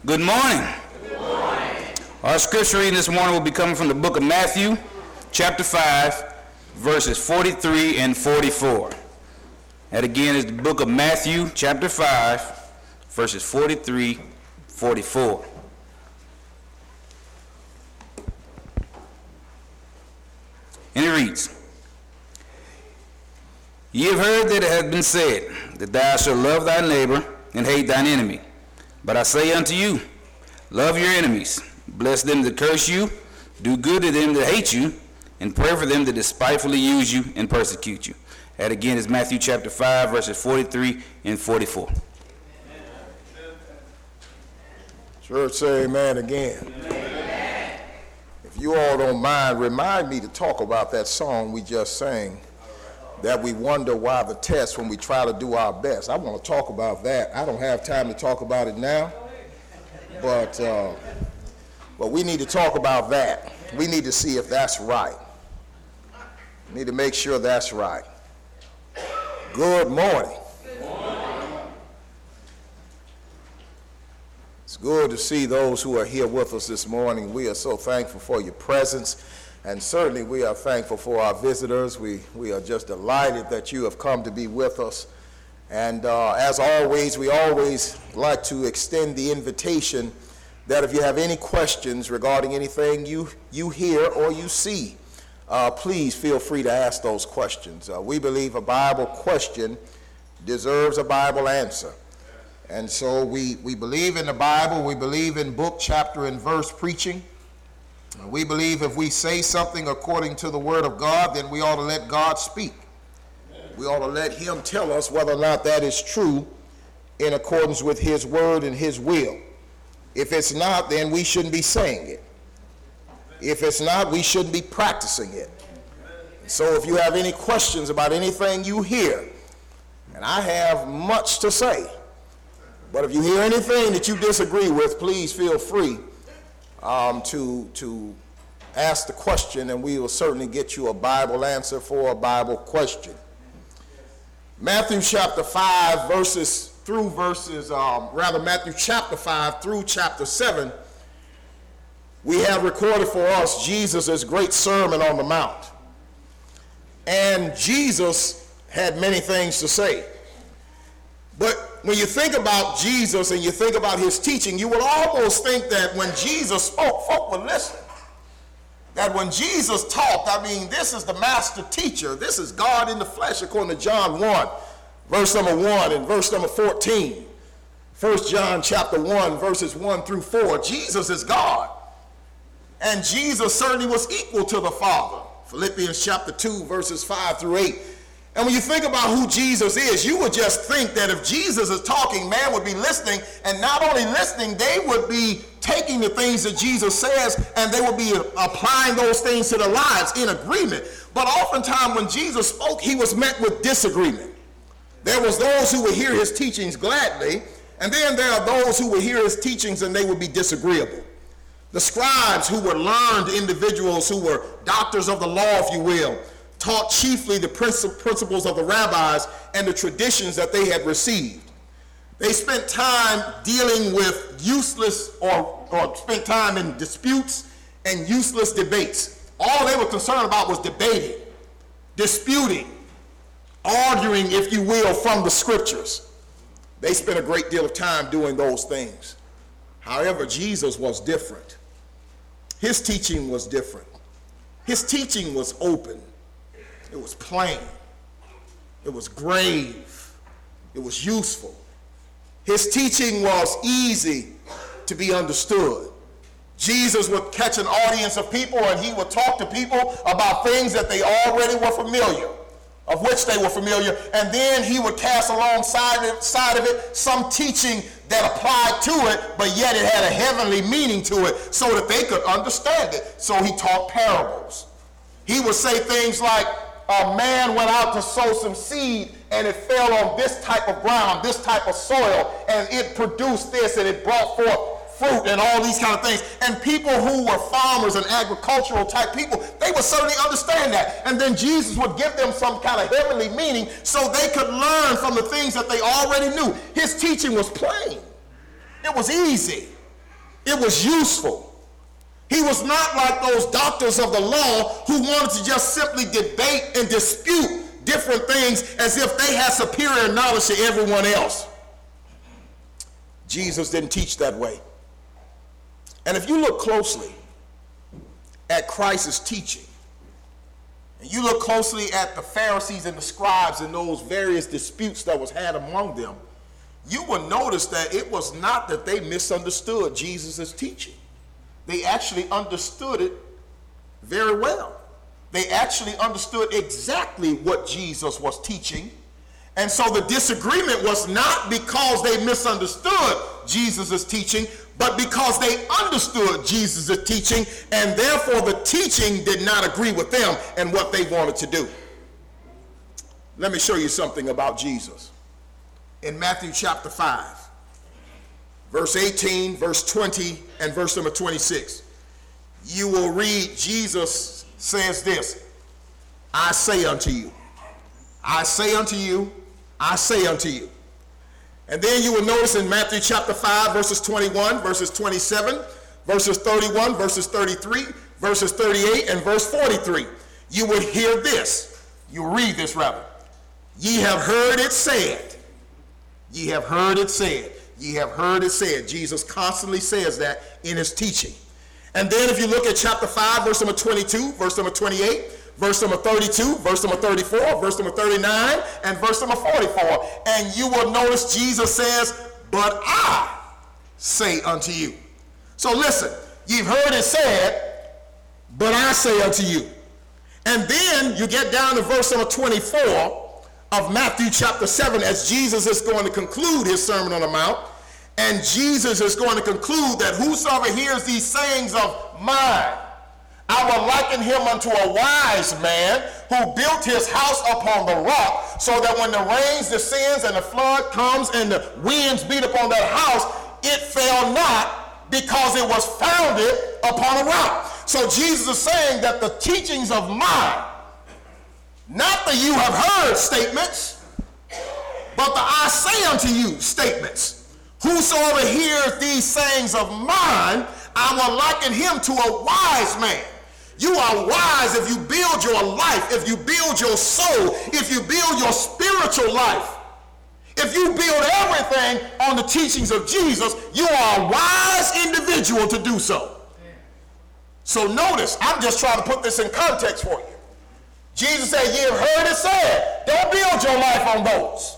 Good morning. Good morning. Our scripture reading this morning will be coming from the book of Matthew, chapter 5, verses 43 and 44. That again is the book of Matthew, chapter 5, verses 43, 44. And it reads, Ye have heard that it hath been said, that thou shalt love thy neighbor and hate thine enemy. But I say unto you, love your enemies, bless them that curse you, do good to them that hate you, and pray for them that despitefully use you and persecute you. That again is Matthew chapter 5, verses 43 and 44. Church, say amen again. Amen. If you all don't mind, remind me to talk about that song we just sang, that we wonder why the test when we try to do our best. I want to talk about that. I don't have time to talk about it now, but we need to talk about that. We need to see if that's right. We need to make sure that's right. Good morning. Good morning. It's good to see those who are here with us this morning. We are so thankful for your presence. And certainly we are thankful for our visitors. We are just delighted that you have come to be with us. And as always, we always like to extend the invitation that if you have any questions regarding anything you hear or you see, please feel free to ask those questions. We believe a Bible question deserves a Bible answer. And so we believe in the Bible. We believe in book, chapter, and verse preaching. We believe if we say something according to the word of God, then we ought to let God speak. We ought to let him tell us whether or not that is true in accordance with his word and his will. If it's not, then we shouldn't be saying it. If it's not, we shouldn't be practicing it. So if you have any questions about anything you hear, and I have much to say, but if you hear anything that you disagree with, please feel free to ask the question, and we will certainly get you a Bible answer for a Bible question. Matthew chapter 5 Matthew chapter 5 through chapter 7, we have recorded for us Jesus' great Sermon on the Mount. And Jesus had many things to say. But when you think about Jesus and you think about his teaching, you will almost think that when Jesus spoke, folk would listen. That when Jesus talked, this is the master teacher. This is God in the flesh, according to John 1, verse number 1 and verse number 14. 1 John chapter 1, verses 1 through 4. Jesus is God. And Jesus certainly was equal to the Father. Philippians chapter 2, verses 5 through 8. And when you think about who Jesus is, you would just think that if Jesus is talking, man would be listening, and not only listening, they would be taking the things that Jesus says, and they would be applying those things to their lives in agreement. But oftentimes when Jesus spoke, he was met with disagreement. There was those who would hear his teachings gladly, and then there are those who would hear his teachings and they would be disagreeable. The scribes, who were learned individuals, who were doctors of the law, if you will, taught chiefly the principles of the rabbis and the traditions that they had received. They spent time dealing with useless or spent time in disputes and useless debates. All they were concerned about was debating, disputing, arguing, if you will, from the scriptures. They spent a great deal of time doing those things. However, Jesus was different. His teaching was different. His teaching was open. It was plain. It was grave. It was useful. His teaching was easy to be understood. Jesus would catch an audience of people and he would talk to people about things that they already were familiar, of which they were familiar, and then he would cast alongside of it some teaching that applied to it, but yet it had a heavenly meaning to it so that they could understand it. So he taught parables. He would say things like, a man went out to sow some seed and it fell on this type of ground, this type of soil, and it produced this and it brought forth fruit and all these kind of things. And people who were farmers and agricultural type people, they would certainly understand that. And then Jesus would give them some kind of heavenly meaning so they could learn from the things that they already knew. His teaching was plain. It was easy. It was useful. He was not like those doctors of the law who wanted to just simply debate and dispute different things as if they had superior knowledge to everyone else. Jesus didn't teach that way. And if you look closely at Christ's teaching, and you look closely at the Pharisees and the scribes and those various disputes that was had among them, you will notice that it was not that they misunderstood Jesus' teaching. They actually understood it very well. They actually understood exactly what Jesus was teaching. And so the disagreement was not because they misunderstood Jesus' teaching, but because they understood Jesus' teaching, and therefore the teaching did not agree with them and what they wanted to do. Let me show you something about Jesus. In Matthew chapter 5, verse 18, verse 20, and verse number 26, you will read Jesus says this, I say unto you, I say unto you, I say unto you. And then you will notice in Matthew chapter 5, verses 21, verses 27, verses 31, verses 33, verses 38, and verse 43, you would hear this. You read this rather. Ye have heard it said. Ye have heard it said. Ye have heard it said. Jesus constantly says that in his teaching. And then if you look at chapter 5, verse number 22, verse number 28, verse number 32, verse number 34, verse number 39, and verse number 44. And you will notice Jesus says, but I say unto you. So listen, you've heard it said, but I say unto you. And then you get down to verse number 24 of Matthew chapter 7 as Jesus is going to conclude his Sermon on the Mount. And Jesus is going to conclude that whosoever hears these sayings of mine, I will liken him unto a wise man who built his house upon the rock, so that when the rains descends and the flood comes and the winds beat upon that house, it fell not, because it was founded upon a rock. So Jesus is saying that the teachings of mine, not the you have heard statements, but the I say unto you statements. Whosoever hears these sayings of mine, I will liken him to a wise man. You are wise if you build your life, if you build your soul, if you build your spiritual life. If you build everything on the teachings of Jesus, you are a wise individual to do so. So notice, I'm just trying to put this in context for you. Jesus said, ye have heard it said, don't build your life on those.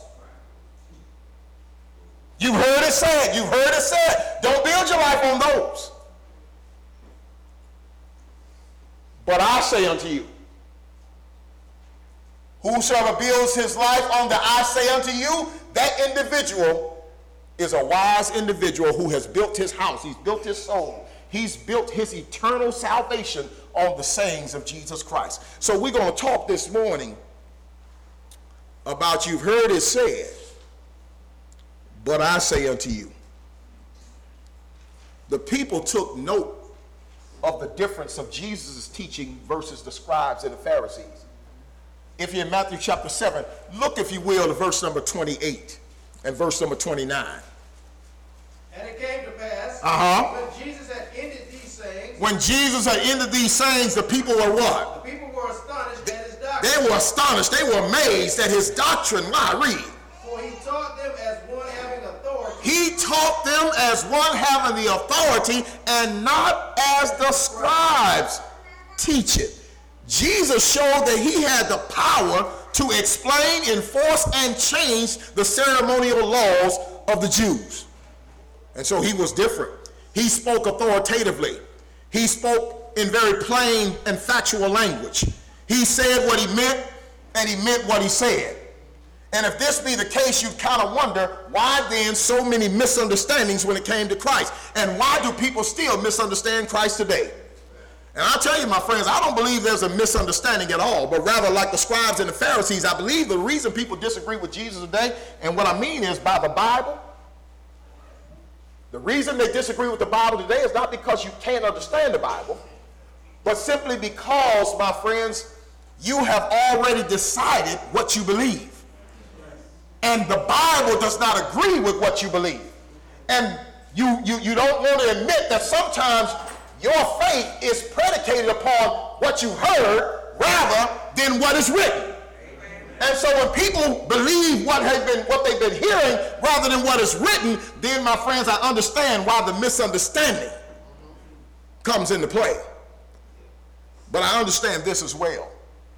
You've heard it said, you've heard it said, don't build your life on those. But I say unto you, whosoever builds his life on the I say unto you, that individual is a wise individual who has built his house, he's built his soul, he's built his eternal salvation on the sayings of Jesus Christ. So we're going to talk this morning about you've heard it said, but I say unto you. The people took note of the difference of Jesus' teaching versus the scribes and the Pharisees. If you're in Matthew chapter 7, look, if you will, to verse number 28 and verse number 29. And it came to pass, when Jesus had ended these sayings, when Jesus had ended these sayings, the people were what? The people were astonished at his doctrine. They were astonished. They were amazed at his doctrine. Why? Read. For he taught them as one having authority. He taught them as one having the authority and not as the scribes teach it. Jesus showed that he had the power to explain, enforce, and change the ceremonial laws of the Jews. And so he was different. He spoke authoritatively. He spoke in very plain and factual language. He said what he meant, and he meant what he said. And if this be the case, you kind of wonder, why then so many misunderstandings when it came to Christ? And why do people still misunderstand Christ today? And I'll tell you, my friends, I don't believe there's a misunderstanding at all, but rather like the scribes and the Pharisees, I believe the reason people disagree with Jesus today, and what I mean is by the Bible, the reason they disagree with the Bible today is not because you can't understand the Bible, but simply because, my friends, you have already decided what you believe. And the Bible does not agree with what you believe. And you don't want to admit that sometimes your faith is predicated upon what you heard rather than what is written. And so when people believe what they've been hearing rather than what is written, then, my friends, I understand why the misunderstanding comes into play. But I understand this as well.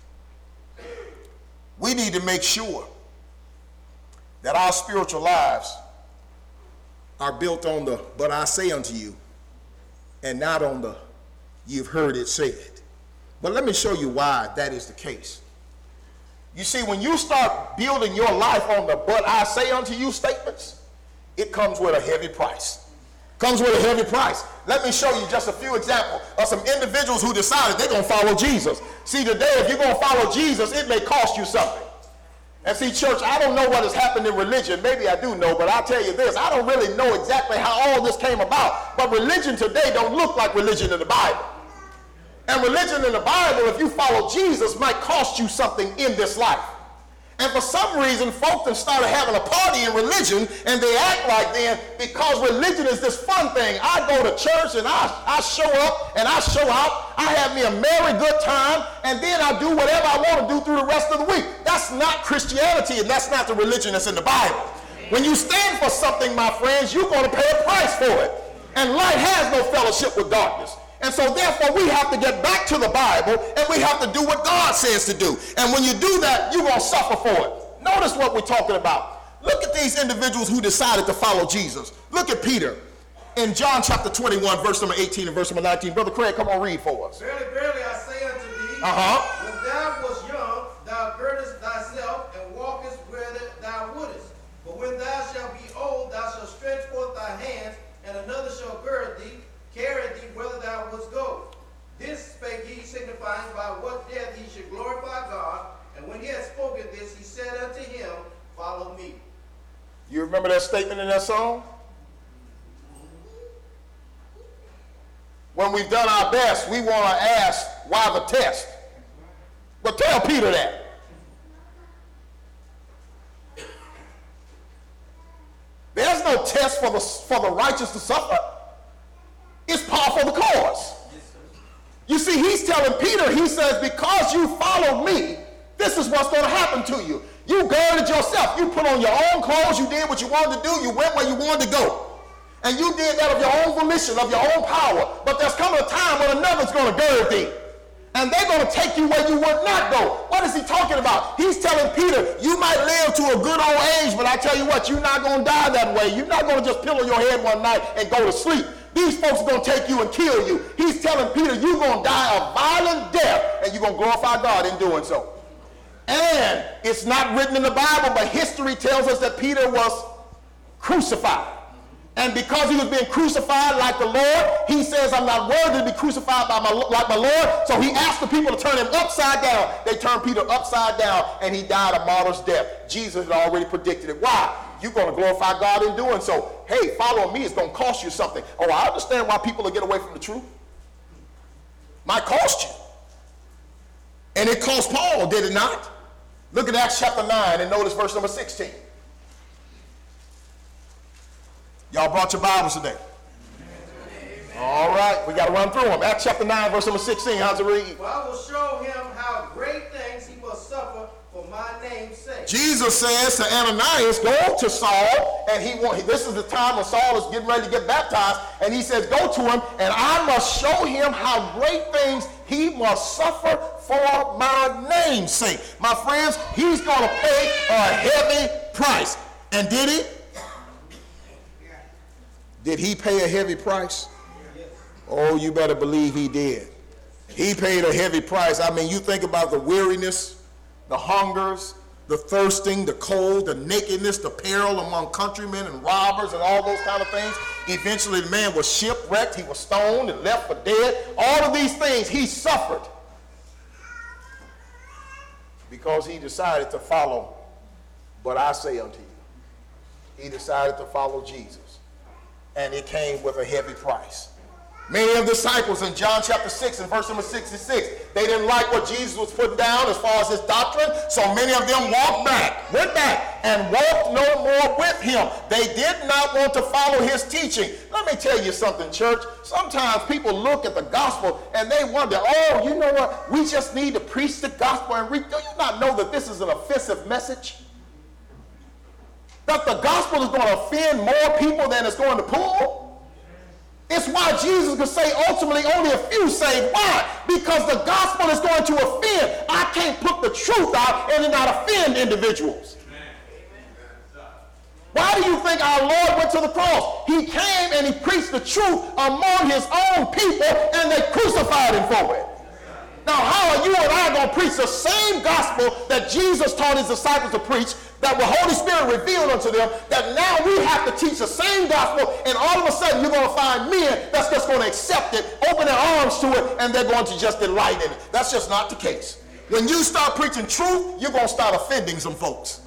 We need to make sure that our spiritual lives are built on the "but I say unto you," and not on the "you've heard it said." But let me show you why that is the case. You see, when you start building your life on the "but I say unto you" statements, it comes with a heavy price. Comes with a heavy price. Let me show you just a few examples of some individuals who decided they're going to follow Jesus. See, today, if you're going to follow Jesus, it may cost you something. And see, church, I don't know what has happened in religion. Maybe I do know, but I'll tell you this. I don't really know exactly how all this came about. But religion today don't look like religion in the Bible. And religion in the Bible, if you follow Jesus, might cost you something in this life. And for some reason, folks have started having a party in religion, and they act like then, because religion is this fun thing. I go to church, and I show up, and I show out. I have me a merry good time, and then I do whatever I want to do through the rest of the week. That's not Christianity, and that's not the religion that's in the Bible. When you stand for something, my friends, you're going to pay a price for it. And light has no fellowship with darkness. And so therefore we have to get back to the Bible, and we have to do what God says to do. And when you do that, you're going to suffer for it. Notice what we're talking about. Look at these individuals who decided to follow Jesus. Look at Peter in John chapter 21, verse number 18 and verse number 19. Brother Craig, come on, read for us. Verily, verily, I say unto thee, when thou wast young, thou girdest thyself and walkest whither thou wouldest. But when thou shalt be old, thou shalt stretch forth thy hands, and another shall gird thee, carry thee whither thou wouldst go. This spake he, signifying by what death he should glorify God. And when he had spoken this, he said unto him, Follow me. You remember that statement in that song? When we've done our best, we want to ask, why the test? But tell Peter that. There's no test for the righteous to suffer. It's par for the cause. You see, he's telling Peter, he says, because you followed me, this is what's going to happen to you. You girded yourself. You put on your own clothes. You did what you wanted to do. You went where you wanted to go. And you did that of your own volition, of your own power. But there's coming a time when another's going to gird thee. And they're going to take you where you would not go. What is he talking about? He's telling Peter, you might live to a good old age, but I tell you what, you're not going to die that way. You're not going to just pillow your head one night and go to sleep. These folks are going to take you and kill you. He's telling Peter, you're going to die a violent death, and you're going to glorify God in doing so. And it's not written in the Bible, but history tells us that Peter was crucified. And because he was being crucified like the Lord, he says, I'm not worthy to be crucified like my Lord. So he asked the people to turn him upside down. They turned Peter upside down, and he died a martyr's death. Jesus had already predicted it. Why? You're going to glorify God in doing so. Hey, following me is going to cost you something. Oh, I understand why people will get away from the truth. Might cost you. And it cost Paul, did it not? Look at Acts chapter 9 and notice verse number 16. Y'all brought your Bibles today? All right, we got to run through them. Acts chapter 9, verse number 16. How's it read? For I will show him how great things he must suffer for my name's sake. Jesus says to Ananias, go to Saul, and this is the time when Saul is getting ready to get baptized, and he says, go to him, and I must show him how great things he must suffer for my name's sake. My friends, he's going to pay a heavy price. And did he? Did he pay a heavy price? Oh, you better believe he did. He paid a heavy price. I mean, you think about the weariness, the hungers, the thirsting, the cold, the nakedness, the peril among countrymen and robbers and all those kind of things. Eventually, the man was shipwrecked. He was stoned and left for dead. All of these things he suffered because he decided to follow, but I say unto you. He decided to follow Jesus. And it came with a heavy price. Many of the disciples in John chapter 6 and verse number 66, they didn't like what Jesus was putting down as far as his doctrine, so many of them went back, and walked no more with him. They did not want to follow his teaching. Let me tell you something, church. Sometimes people look at the gospel and they wonder, oh, you know what? We just need to preach the gospel and read. Do you not know that this is an offensive message? That the gospel is going to offend more people than it's going to pull? It's why Jesus could say ultimately only a few saved. Why? Because the gospel is going to offend. I can't put the truth out and not offend individuals. Why do you think our Lord went to the cross? He came and he preached the truth among his own people, and they crucified him for it. Now, how are you and I going to preach the same gospel that Jesus taught his disciples to preach, that the Holy Spirit revealed unto them, that now we have to teach the same gospel, and all of a sudden you're going to find men that's just going to accept it, open their arms to it, and they're going to just delight in it? That's just not the case. When you start preaching truth, you're going to start offending some folks.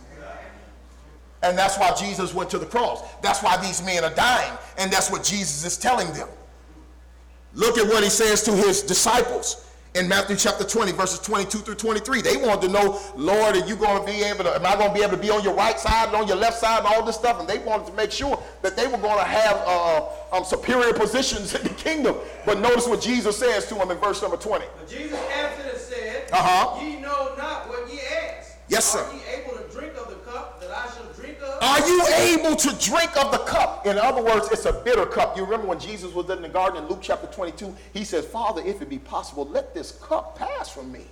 And that's why Jesus went to the cross. That's why these men are dying, and that's what Jesus is telling them. Look at what he says to his disciples. In Matthew chapter 20, verses 22 through 23, they wanted to know, Lord, am I going to be able to be on your right side and on your left side and all this stuff? And they wanted to make sure that they were going to have superior positions in the kingdom. But notice what Jesus says to them in verse number 20. But Jesus answered and said, Ye know not what ye ask. Yes, sir. Are ye able to drink of the cup that I shall drink of? Are you able to drink of the cup? In other words, it's a bitter cup. You remember when Jesus was in the garden in Luke chapter 22, he says, Father, if it be possible, let this cup pass from me.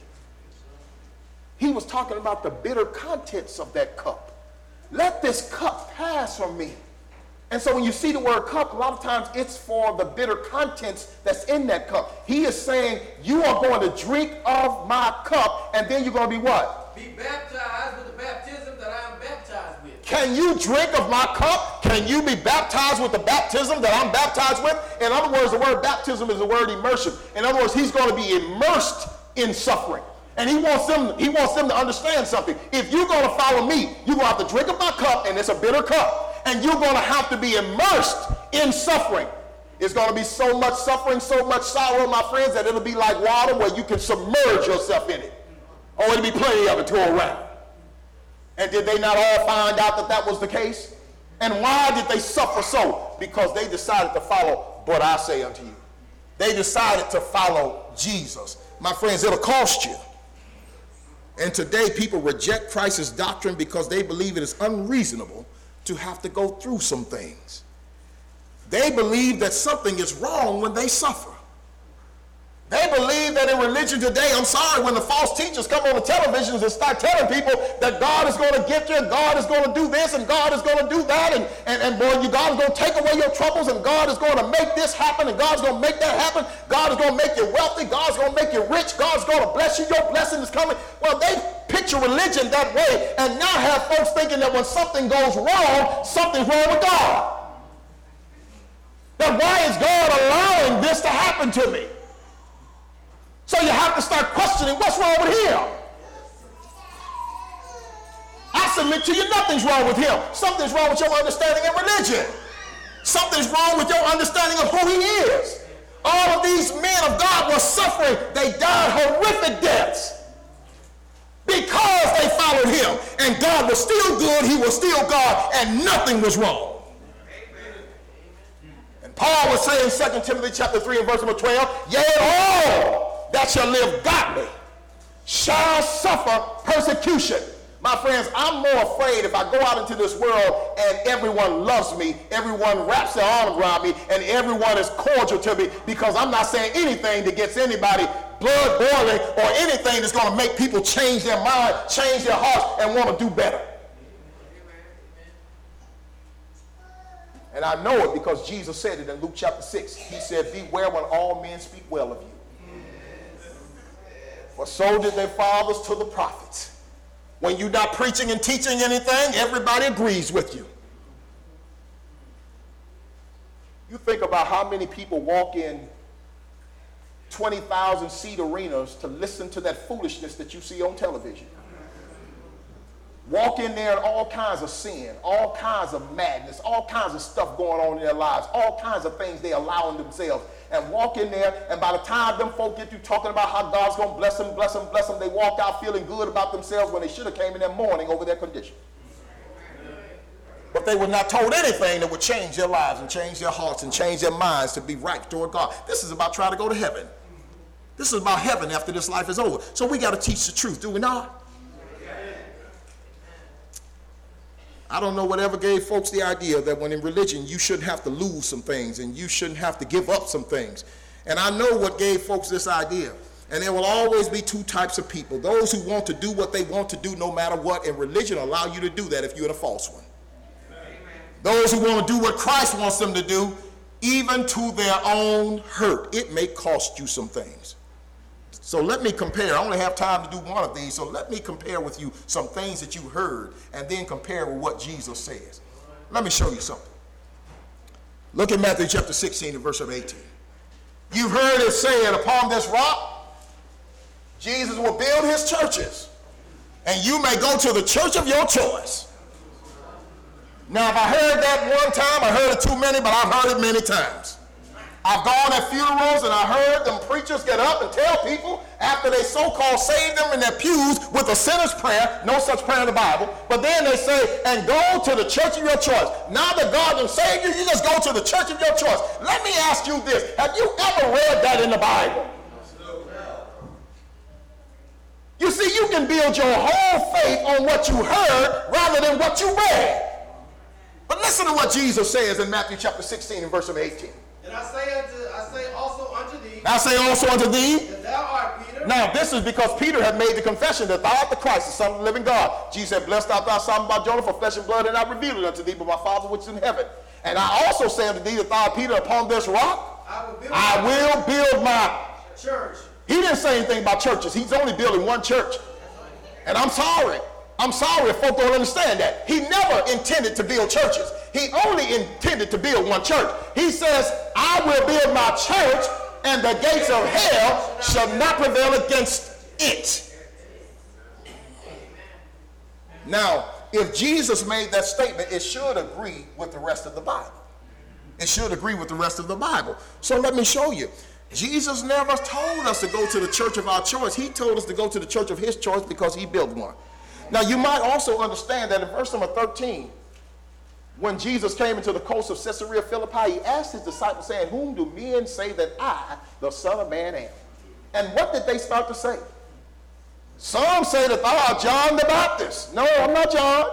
He was talking about the bitter contents of that cup. Let this cup pass from me. And so when you see the word cup, a lot of times it's for the bitter contents that's in that cup. He is saying, you are going to drink of my cup, and then you're going to be what? Be baptized with the baptism that I am baptized with. Can you drink of my cup? Can you be baptized with the baptism that I'm baptized with? In other words, the word baptism is the word immersion. In other words, he's going to be immersed in suffering. And he wants them to understand something. If you're going to follow me, you're going to have to drink of my cup, and it's a bitter cup. And you're going to have to be immersed in suffering. It's going to be so much suffering, so much sorrow, my friends, that it'll be like water where you can submerge yourself in it. Oh, it'll be plenty of it to go around. And did they not all find out that that was the case? And why did they suffer so? Because they decided to follow what I say unto you. They decided to follow Jesus. My friends, it'll cost you. And today people reject Christ's doctrine because they believe it is unreasonable to have to go through some things. They believe that something is wrong when they suffer. They believe that in religion today, I'm sorry, when the false teachers come on the televisions and start telling people that God is going to get you, and God is going to do this, and God is going to do that, and boy, God is going to take away your troubles, and God is going to make this happen, and God's going to make that happen. God is going to make you wealthy. God's going to make you rich. God's going to bless you. Your blessing is coming. Well, they picture religion that way, and now have folks thinking that when something goes wrong, something's wrong with God. Now, why is God allowing this to happen to me? So you have to start questioning what's wrong with him. I submit to you, nothing's wrong with him. Something's wrong with your understanding of religion. Something's wrong with your understanding of who he is. All of these men of God were suffering. They died horrific deaths because they followed him. And God was still good. He was still God. And nothing was wrong. And Paul was saying in 2 Timothy chapter 3 and verse number 12, yea, all that shall live godly shall suffer persecution. My friends, I'm more afraid if I go out into this world and everyone loves me, everyone wraps their arms around me, and everyone is cordial to me, because I'm not saying anything that gets anybody blood boiling or anything that's going to make people change their mind, change their hearts, and want to do better. And I know it because Jesus said it in Luke chapter 6. He said, beware when all men speak well of you. For so did their fathers to the prophets. When you're not preaching and teaching anything, everybody agrees with you. You think about how many people walk in 20,000 seat arenas to listen to that foolishness that you see on television. walk in there and all kinds of sin, all kinds of madness, all kinds of stuff going on in their lives, all kinds of things they allow in themselves, and walk in there, and by the time them folk get through talking about how God's going to bless them, bless them, bless them, they walk out feeling good about themselves when they should have came in there mourning over their condition. But they were not told anything that would change their lives and change their hearts and change their minds to be right toward God. This is about trying to go to heaven. This is about heaven after this life is over. So we got to teach the truth, do we not? I don't know whatever gave folks the idea that when in religion you shouldn't have to lose some things and you shouldn't have to give up some things. And I know what gave folks this idea. And there will always be two types of people. Those who want to do what they want to do no matter what, and religion allow you to do that if you're in a false one. Those who want to do what Christ wants them to do, even to their own hurt. It may cost you some things. So let me compare. I only have time to do one of these, so let me compare with you some things that you heard and then compare with what Jesus says. Let me show you something. Look at Matthew chapter 16 and verse 18. You've heard it said, upon this rock, Jesus will build his churches, and you may go to the church of your choice. Now, if I heard that one time, I heard it too many, but I've heard it many times. I've gone at funerals and I heard them preachers get up and tell people after they so-called saved them in their pews with a sinner's prayer, no such prayer in the Bible, but then they say, and go to the church of your choice. Now that God has saved you, you just go to the church of your choice. Let me ask you this. Have you ever read that in the Bible? You see, you can build your whole faith on what you heard rather than what you read. But listen to what Jesus says in Matthew chapter 16 and verse 18. And I say also unto thee. I say also unto thee. That thou art Peter. Now this is because Peter had made the confession that thou art the Christ, the Son of the living God. Jesus said, blessed art thou, Simon Bar-Jonah, for flesh and blood had not revealed it unto thee, but my Father which is in heaven. And I also say unto thee that thou art Peter, upon this rock I will build my church. He didn't say anything about churches. He's only building one church. And I'm sorry if folk don't understand that. He never intended to build churches. He only intended to build one church. He says, I will build my church, and the gates of hell shall not prevail against it. Now, if Jesus made that statement, it should agree with the rest of the Bible. It should agree with the rest of the Bible. So let me show you. Jesus never told us to go to the church of our choice. He told us to go to the church of his choice because he built one. Now, you might also understand that in verse number 13, when Jesus came into the coast of Caesarea Philippi, he asked his disciples, saying, whom do men say that I, the Son of Man, am? And what did they start to say? Some say that thou art John the Baptist. No, I'm not John.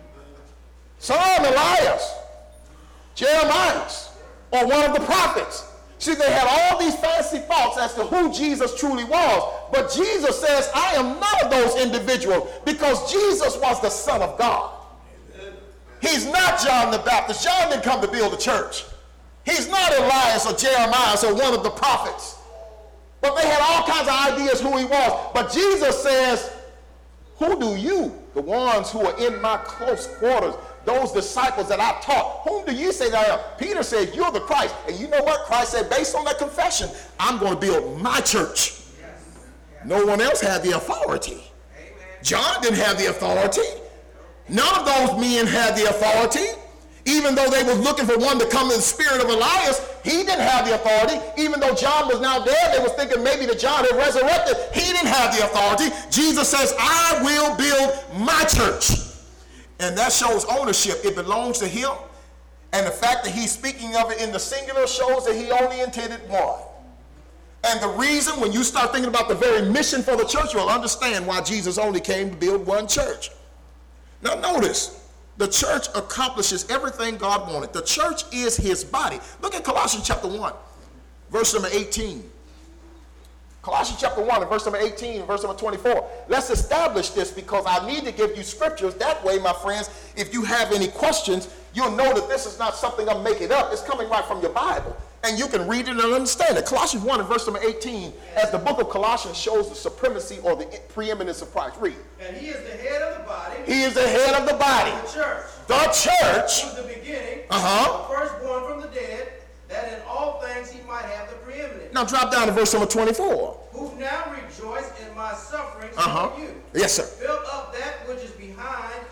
Some Elias, Jeremiah, or one of the prophets. See, they had all these fancy thoughts as to who Jesus truly was. But Jesus says, I am none of those individuals, because Jesus was the Son of God. He's not John the Baptist. John didn't come to build a church. He's not Elias or Jeremiah or one of the prophets. But they had all kinds of ideas who he was. But Jesus says, who do you, the ones who are in my close quarters, those disciples that I taught, whom do you say that I am? Peter said, you're the Christ. And you know what? Christ said, based on that confession, I'm going to build my church. No one else had the authority. John didn't have the authority. None of those men had the authority. Even though they were looking for one to come in the spirit of Elias, he didn't have the authority. Even though John was now dead, they was thinking maybe that John had resurrected. He didn't have the authority. Jesus says, I will build my church. And that shows ownership. It belongs to him. And the fact that he's speaking of it in the singular shows that he only intended one. And the reason, when you start thinking about the very mission for the church, you'll understand why Jesus only came to build one church. Now notice, the church accomplishes everything God wanted. The church is his body. Look at Colossians chapter 1, verse number 18. Colossians chapter 1 and verse number 18 and verse number 24. Let's establish this because I need to give you scriptures. That way, my friends, if you have any questions, you'll know that this is not something I'm making up. It's coming right from your Bible. And you can read it and understand it. Colossians 1 and verse number 18, as the book of Colossians shows the supremacy or the preeminence of Christ. Read. And he is the head of the body. He is the head of the body. The church. The church. From the beginning. The firstborn from the dead, that in all things he might have the preeminence. Now drop down to verse number 24. Who now rejoice in my sufferings for you. Yes, sir. Build up that which is behind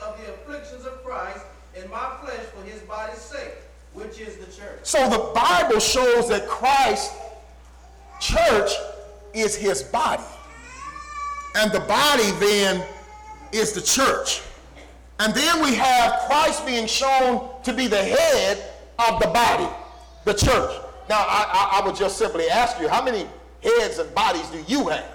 is the church. So the Bible shows that Christ's church is his body. And the body then is the church. And then we have Christ being shown to be the head of the body, the church. Now, I would just simply ask you, how many heads and bodies do you have?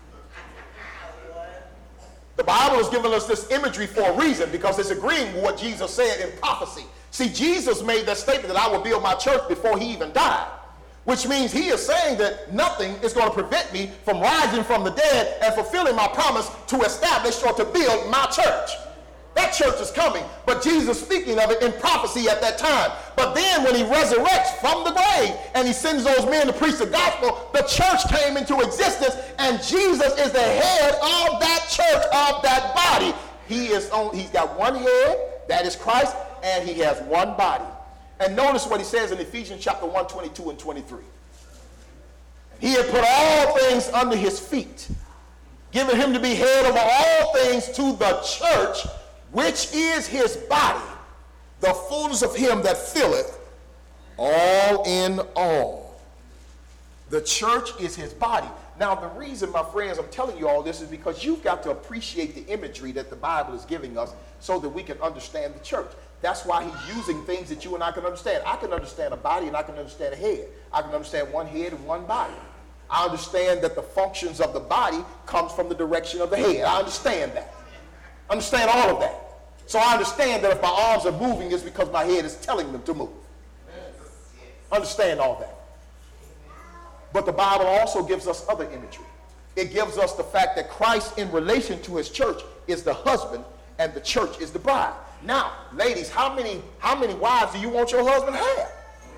The Bible has given us this imagery for a reason, because it's agreeing with what Jesus said in prophecy. See, Jesus made that statement that I will build my church before he even died, which means he is saying that nothing is going to prevent me from rising from the dead and fulfilling my promise to establish or to build my church. That church is coming, but Jesus speaking of it in prophecy at that time. But then when he resurrects from the grave and he sends those men to preach the gospel, the church came into existence, and Jesus is the head of that church, of that body. He's got one head, that is Christ, and he has one body. And notice what he says in Ephesians chapter 1, 22 and 23. He had put all things under his feet, giving him to be head over all things to the church, which is his body, the fullness of him that filleth all in all. The church is his body. Now, the reason, my friends, I'm telling you all this is because you've got to appreciate the imagery that the Bible is giving us so that we can understand the church. That's why he's using things that you and I can understand. I can understand a body and I can understand a head. I can understand one head and one body. I understand that the functions of the body comes from the direction of the head. I understand that. Understand all of that. So I understand that if my arms are moving, it's because my head is telling them to move. Understand all that. But the Bible also gives us other imagery. It gives us the fact that Christ, in relation to his church, is the husband and the church is the bride. Now, ladies, how many wives do you want your husband to have?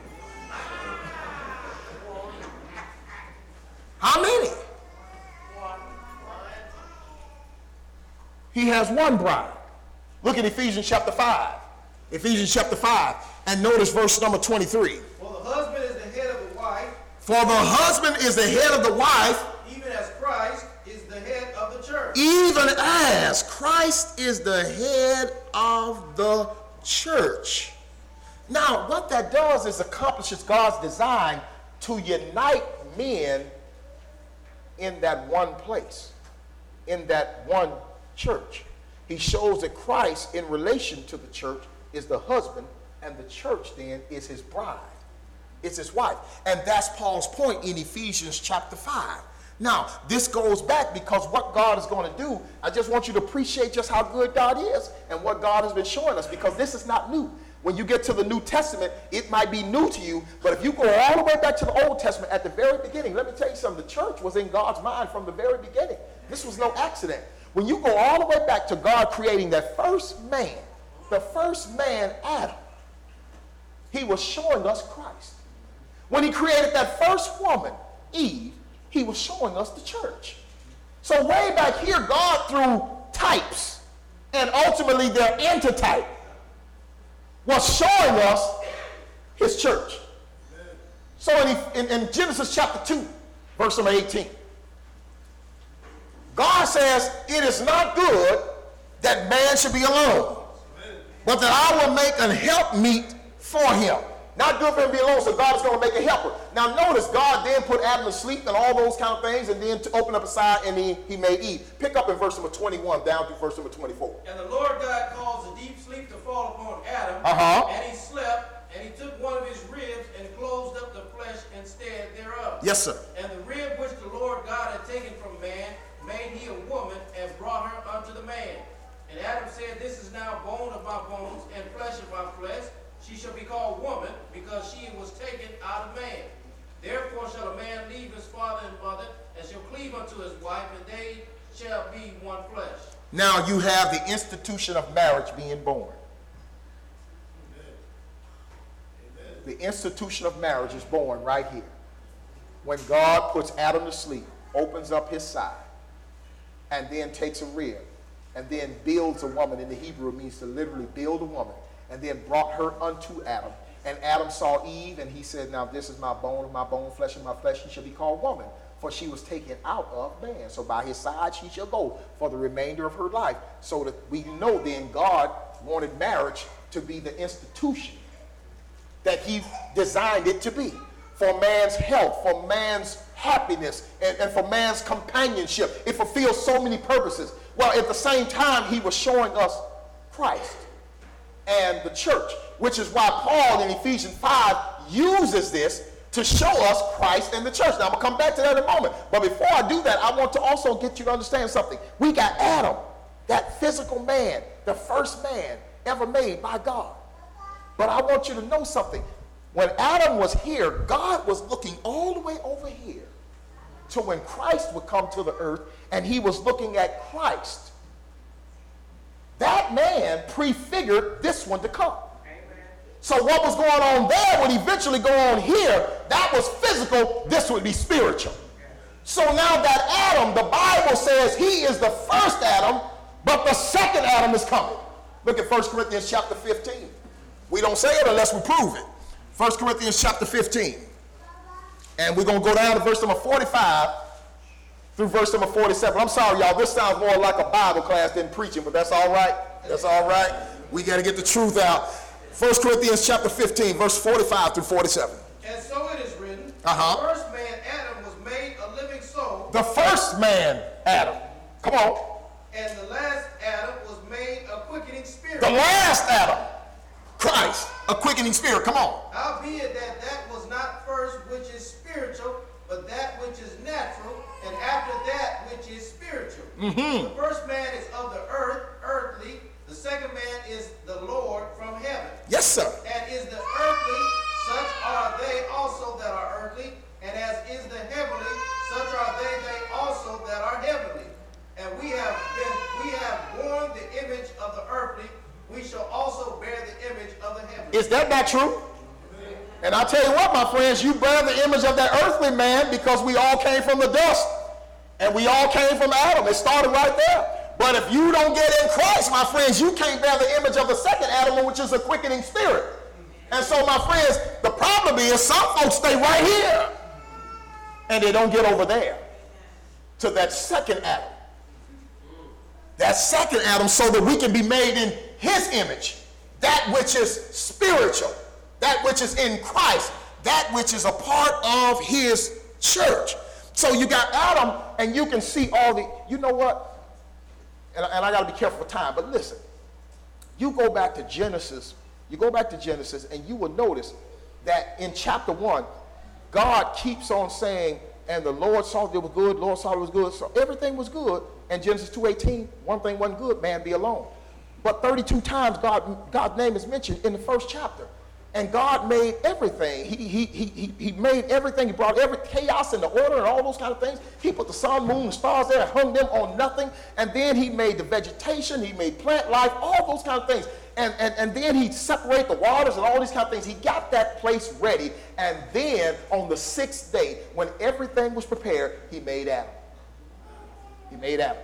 How many? He has one bride. Look at Ephesians chapter 5. Ephesians chapter 5. And notice verse number 23. For the husband is the head of the wife. For the husband is the head of the wife. Even as Christ is the head of the church. Even as Christ is the head of the church. Now, what that does is accomplishes God's design to unite men in that one place, in that one church. He shows that Christ, in relation to the church, is the husband, and the church then is his bride. It's his wife. And that's Paul's point in Ephesians chapter 5. Now, this goes back because what God is going to do, I just want you to appreciate just how good God is and what God has been showing us, because this is not new. When you get to the New Testament, it might be new to you, but if you go all the way back to the Old Testament at the very beginning, let me tell you something, the church was in God's mind from the very beginning. This was no accident. When you go all the way back to God creating that first man, the first man, Adam, he was showing us Christ. When he created that first woman, Eve, he was showing us the church. So way back here, God, through types and ultimately their antitype, was showing us his church. So in Genesis chapter 2, verse number 18, God says, it is not good that man should be alone, but that I will make an helpmeet for him. Not good for him to be alone, so God is going to make a helper. Now notice, God then put Adam to sleep and all those kind of things, and then to open up a side, and he made Eve. Pick up in verse number 21 down to verse number 24. And the Lord God caused a deep sleep to fall upon Adam, and he slept, and he took one of his ribs and closed up the flesh instead thereof. Yes, sir. And the rib which the Lord God had taken from man made he a woman, and brought her unto the man. And Adam said, this is now bone of my bones and flesh of my flesh. She shall be called woman, because she was taken out of man. Therefore shall a man leave his father and mother, and shall cleave unto his wife, and they shall be one flesh. Now you have the institution of marriage being born. Amen. The institution of marriage is born right here. When God puts Adam to sleep, opens up his side, and then takes a rib, and then builds a woman. In the Hebrew, it means to literally build a woman. And then brought her unto Adam. And Adam saw Eve, and he said, now this is my bone of my bone, flesh of my flesh. She shall be called woman, for she was taken out of man. So by his side she shall go for the remainder of her life. So that we know then God wanted marriage to be the institution that he designed it to be, for man's health, for man's happiness, and for man's companionship. It fulfills so many purposes. Well, at the same time, he was showing us Christ and the church, which is why Paul in Ephesians 5 uses this to show us Christ and the church. Now, I'm going to come back to that in a moment. But before I do that, I want to also get you to understand something. We got Adam, that physical man, the first man ever made by God. But I want you to know something. When Adam was here, God was looking all the way over here to when Christ would come to the earth, and he was looking at Christ. That man prefigured this one to come. So what was going on there would eventually go on here. That was physical. This would be spiritual. So now that Adam, the Bible says he is the first Adam, but the second Adam is coming. Look at 1 Corinthians chapter 15. We don't say it unless we prove it. 1 Corinthians chapter 15. And we're going to go down to verse number 45 through verse number 47. I'm sorry, y'all. This sounds more like a Bible class than preaching, but that's all right. That's all right. We got to get the truth out. 1 Corinthians chapter 15, verse 45 through 47. And so it is written, the first man, Adam, was made a living soul. The first man, Adam. Come on. And the last Adam was made a quickening spirit. The last Adam, Christ, a quickening spirit. Come on. Howbeit that was not first which is spiritual, but that which is natural, and after that which is spiritual. The first man is of the earth, earthly. The second man is the Lord from heaven. Yes, sir. And is the earthly, such are they also that are earthly, and as is the heavenly, such are they also that are heavenly. And we have borne the image of the earthly, we shall also bear the image of the heavenly. Is that not true? And I'll tell you what, my friends, you bear the image of that earthly man because we all came from the dust. And we all came from Adam. It started right there. But if you don't get in Christ, my friends, you can't bear the image of the second Adam, which is a quickening spirit. And so, my friends, the problem is some folks stay right here and they don't get over there to that second Adam. That second Adam, so that we can be made in his image. That which is spiritual. That which is in Christ. That which is a part of his church. So you got Adam, and you can see all the, you know what? And I got to be careful with time, but listen. You go back to Genesis, and you will notice that in chapter 1, God keeps on saying, and the Lord saw that it was good, Lord saw it was good, so everything was good. And Genesis 2:18, one thing wasn't good, man be alone. But 32 times God's name is mentioned in the first chapter. And God made everything. He made everything. He brought every chaos into order and all those kind of things. He put the sun, moon, and stars there, hung them on nothing. And then he made the vegetation. He made plant life, all those kind of things. And then he separated the waters and all these kind of things. He got that place ready. And then on the sixth day, when everything was prepared, he made Adam. He made Adam.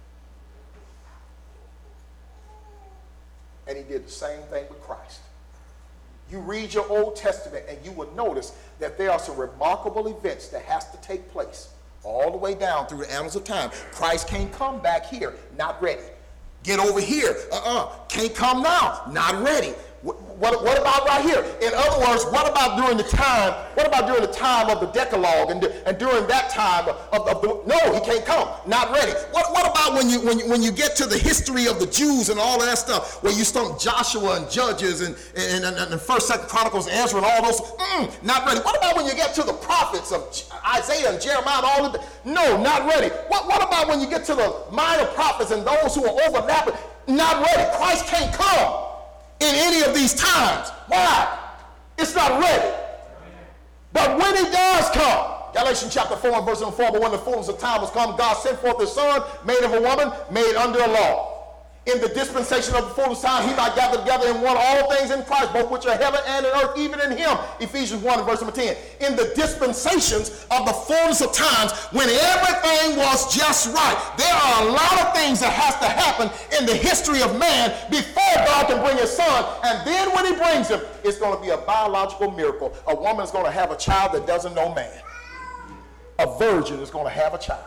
And he did the same thing with Christ. You read your Old Testament and you will notice that there are some remarkable events that has to take place all the way down through the annals of time. Christ can't come back here, not ready. Get over here, can't come now, not ready. What about right here? In other words, what about during the time of the Decalogue and during that time of the, no, he can't come, not ready. What about when you get to the history of the Jews and all of that stuff, where you stump Joshua and Judges and 1st, 2nd Chronicles, Ezra and all those, not ready. What about when you get to the prophets of Isaiah and Jeremiah and all of that? No, not ready. What about when you get to the minor prophets and those who are overlapping? Not ready. Christ can't come in any of these times. Why? It's not ready. But when he does come, Galatians chapter 4 and verse 4, but when the fullness of time was come, God sent forth his son, made of a woman, made under a law. In the dispensation of the fullness of time, he might gather together in one all things in Christ, both which are heaven and in earth, even in him. Ephesians 1 and verse number 10. In the dispensations of the fullness of times, when everything was just right. There are a lot of things that has to happen in the history of man before God can bring his son. And then when he brings him, it's going to be a biological miracle. A woman is going to have a child that doesn't know man. A virgin is going to have a child.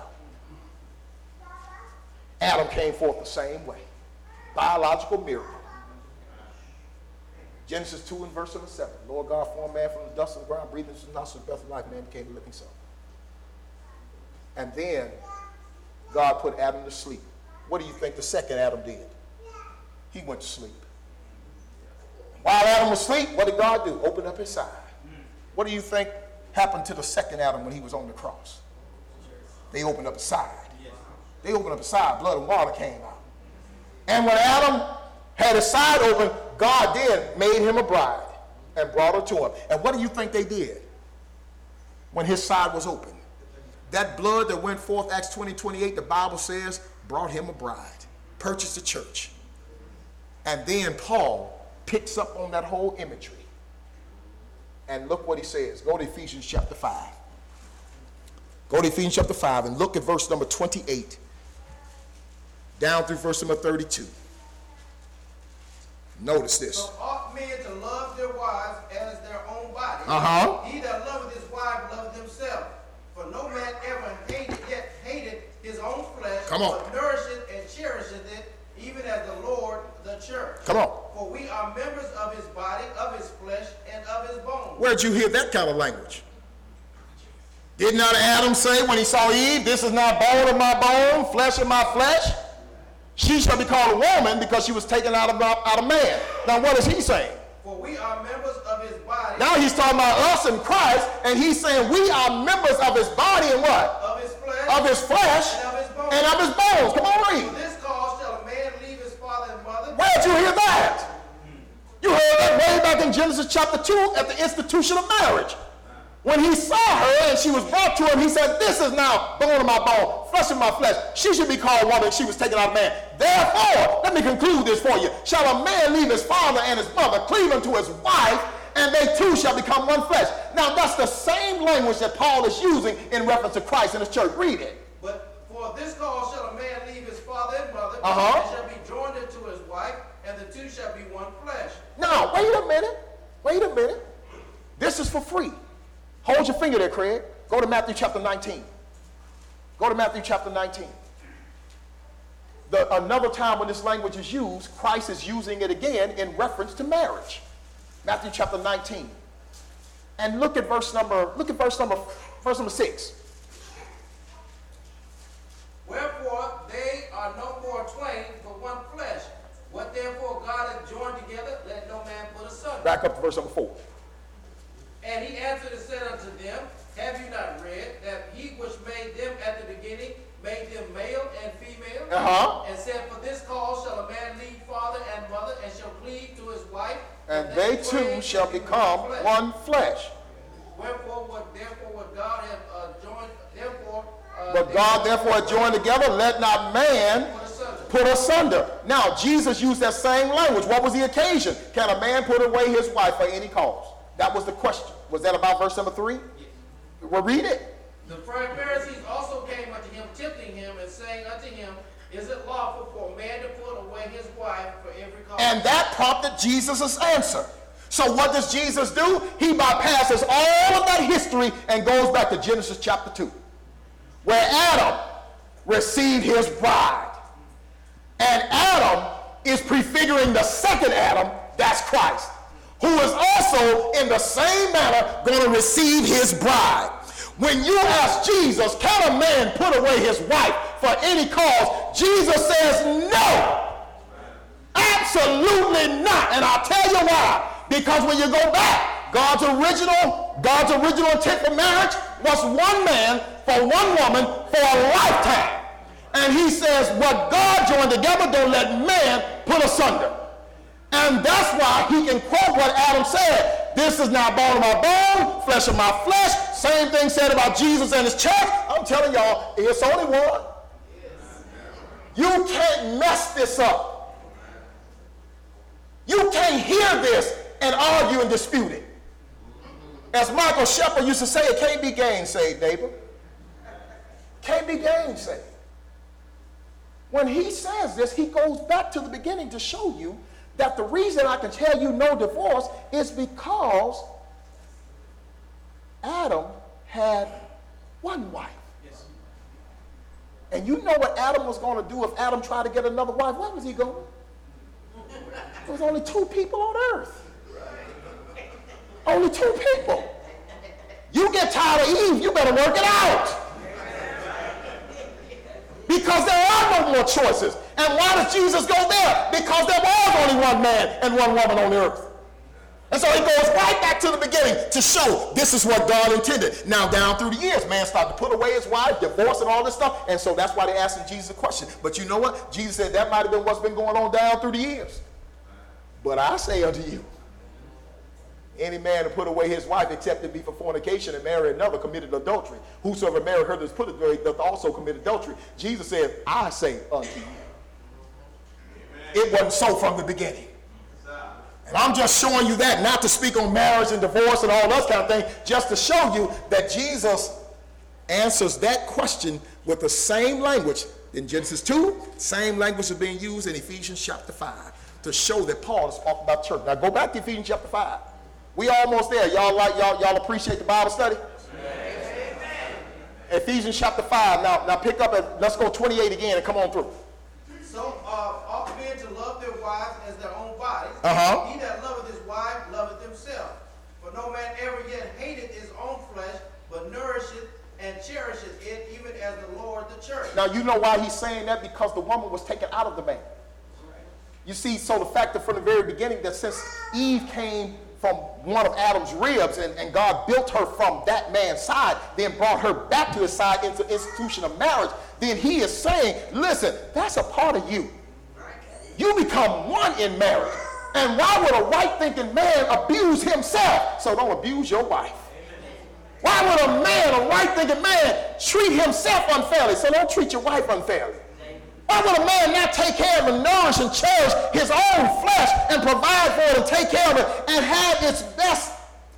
Adam came forth the same way. Biological miracle. Genesis 2 and verse number 7. Lord God formed man from the dust of the ground, breathed into his nostrils breath of life, man became a living soul. And then God put Adam to sleep. What do you think the second Adam did? He went to sleep. While Adam was asleep, what did God do? Open up his side. What do you think happened to the second Adam when he was on the cross? They opened up his side. They opened up his side. Blood and water came out. And when Adam had his side open, God then made him a bride and brought her to him. And what do you think they did when his side was open? That blood that went forth, Acts 20:28, the Bible says, brought him a bride, purchased the church. And then Paul picks up on that whole imagery. And look what he says. Go to Ephesians chapter 5. Go to Ephesians chapter 5 and look at verse number 28 down through verse number 32. Notice this. So ought men to love their wives as their own body. He that loveth his wife loveth himself. For no man ever hated his own flesh, but nourisheth and cherisheth it, even as the Lord the church. Come on. For we are members of his body, of his flesh, and of his bones. Where'd you hear that kind of language? Did not Adam say when he saw Eve, this is now bone of my bone, flesh of my flesh? She shall be called a woman because she was taken out of man. Now what is he saying? For we are members of his body. Now he's talking about us in Christ, and he's saying we are members of his body and what? Of his flesh. Of his flesh. And of his bones. And of his bones. Come on, read. For this cause shall a man leave his father and mother. Where'd you hear that? You heard that way back in Genesis chapter 2 at the institution of marriage. When he saw her and she was brought to him, he said, this is now bone of my bone, flesh of my flesh. She should be called woman. She was taken out of man. Therefore, let me conclude this for you. Shall a man leave his father and his mother, cleave unto his wife, and they two shall become one flesh. Now, that's the same language that Paul is using in reference to Christ and his church. Read it. But for this cause shall a man leave his father and mother, and shall be joined unto his wife, and the two shall be one flesh. Now, wait a minute. Wait a minute. This is for free. Hold your finger there, Craig. Go to Matthew chapter 19. Go to Matthew chapter 19. Another time when this language is used, Christ is using it again in reference to marriage. Matthew chapter 19. And look at verse number 6. Wherefore they are no more twain, but one flesh. What therefore God hath joined together, let no man put asunder. Back up to verse number 4. And he answered and said unto them, have you not read that he which made them at the beginning made them male and female? And said, for this cause shall a man leave father and mother, and shall cleave to his wife, and they two shall become one flesh. Wherefore, what God hath joined, but God therefore hath joined together, let not man put asunder. Now, Jesus used that same language. What was the occasion? Can a man put away his wife for any cause? That was the question. Was that about verse number 3? Yes. Well, read it. The Pharisees also came unto him, tempting him, and saying unto him, is it lawful for a man to put away his wife for every cause? And that prompted Jesus' answer. So what does Jesus do? He bypasses all of that history and goes back to Genesis chapter 2, where Adam received his bride. And Adam is prefiguring the second Adam, that's Christ, who is also in the same manner going to receive his bride. When you ask Jesus, can a man put away his wife for any cause? Jesus says no. Absolutely not. And I'll tell you why. Because when you go back, God's original intent for marriage was one man for one woman for a lifetime. And he says, what God joined together, don't let man put asunder. And that's why he can quote what Adam said. This is now bone of my bone, flesh of my flesh. Same thing said about Jesus and his church. I'm telling y'all, it's only one. You can't mess this up. You can't hear this and argue and dispute it. As Michael Shepard used to say, it can't be gainsayed, neighbor. Can't be gainsayed. When he says this, he goes back to the beginning to show you that the reason I can tell you no divorce is because Adam had one wife. Yes. And you know what Adam was going to do if Adam tried to get another wife? Where was he going? There was only two people on earth. Right. Only 2 people. You get tired of Eve, you better work it out. Because there are no more choices. And why does Jesus go there? Because there was only one man and one woman on the earth. And so he goes right back to the beginning to show this is what God intended. Now down through the years, man started to put away his wife, divorce and all this stuff. And so that's why they asked Jesus a question. But you know what? Jesus said that might have been what's been going on down through the years. But I say unto you, any man to put away his wife except it be for fornication and marry another committed adultery. Whosoever married her that's put away doth also commit adultery. Jesus said, I say unto you. It wasn't so from the beginning. And I'm just showing you that, not to speak on marriage and divorce and all that kind of thing, just to show you that Jesus answers that question with the same language in Genesis 2, same language is being used in Ephesians chapter 5 to show that Paul is talking about church. Now go back to Ephesians chapter 5. We almost there. Y'all appreciate the Bible study? Amen. Ephesians chapter 5. Now pick up at, let's go 28 again and come on through. So ought men to love their wives as their own bodies. He that loveth his wife loveth himself. For no man ever yet hated his own flesh, but nourisheth and cherisheth it, even as the Lord the church. Now you know why he's saying that? Because the woman was taken out of the man. You see, so the fact that from the very beginning that since Eve came from one of Adam's ribs and God built her from that man's side, then brought her back to his side into the institution of marriage, then he is saying, listen, that's a part of you. You become one in marriage. And why would a right-thinking man abuse himself? So don't abuse your wife. Why would a man, a right-thinking man, treat himself unfairly? So don't treat your wife unfairly. Why would a man not take care of and nourish and cherish his own flesh and provide for it and take care of it and have its best,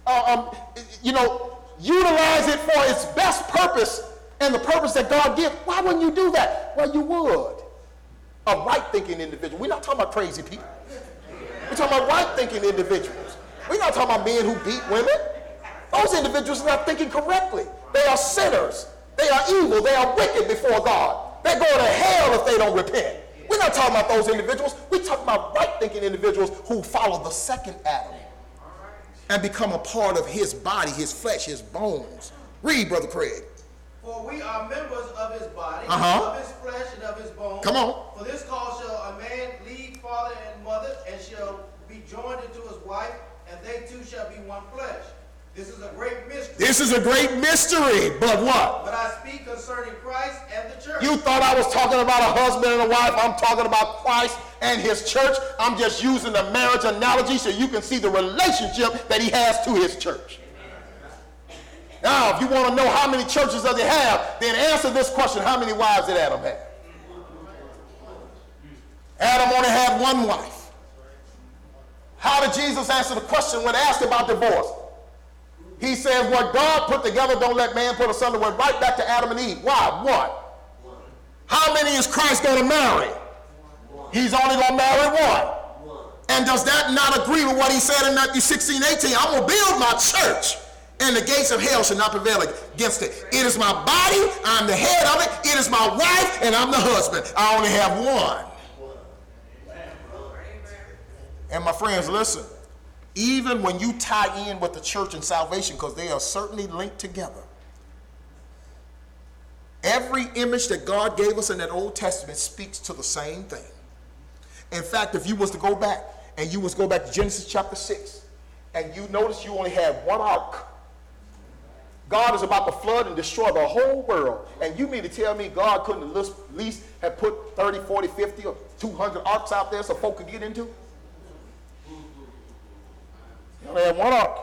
utilize it for its best purpose and the purpose that God gives? Why wouldn't you do that? Well, you would. A right-thinking individual. We're not talking about crazy people. We're talking about right-thinking individuals. We're not talking about men who beat women. Those individuals are not thinking correctly. They are sinners. They are evil. They are wicked before God. They're going to hell if they don't repent. We're not talking about those individuals. We're talking about right-thinking individuals who follow the second Adam and become a part of his body, his flesh, his bones. Read, Brother Craig. For we are members of his body, of his flesh, and of his bones. Come on. For this cause shall a man leave father and mother, and shall be joined unto his wife, and they two shall be one flesh. This is a great mystery. This is a great mystery, but what? But I speak concerning Christ and the church. You thought I was talking about a husband and a wife. I'm talking about Christ and his church. I'm just using the marriage analogy so you can see the relationship that he has to his church. Now, if you want to know how many churches does he have, then answer this question. How many wives did Adam have? Adam only had one wife. How did Jesus answer the question when asked about divorce? He said, what God put together, don't let man put asunder. Went right back to Adam and Eve. Why? One. How many is Christ going to marry? He's only going to marry one. And does that not agree with what he said in Matthew 16:18? I'm going to build my church, and the gates of hell shall not prevail against it. It is my body. I'm the head of it. It is my wife, and I'm the husband. I only have one. And my friends, listen. Even when you tie in with the church and salvation, because they are certainly linked together, every image that God gave us in that Old Testament speaks to the same thing. In fact, if you was to go back, and you was to go back to Genesis chapter 6, and you notice you only have one ark. God is about to flood and destroy the whole world. And you mean to tell me God couldn't at least have put 30, 40, 50, or 200 arks out there so folk could get into? You only have one ark.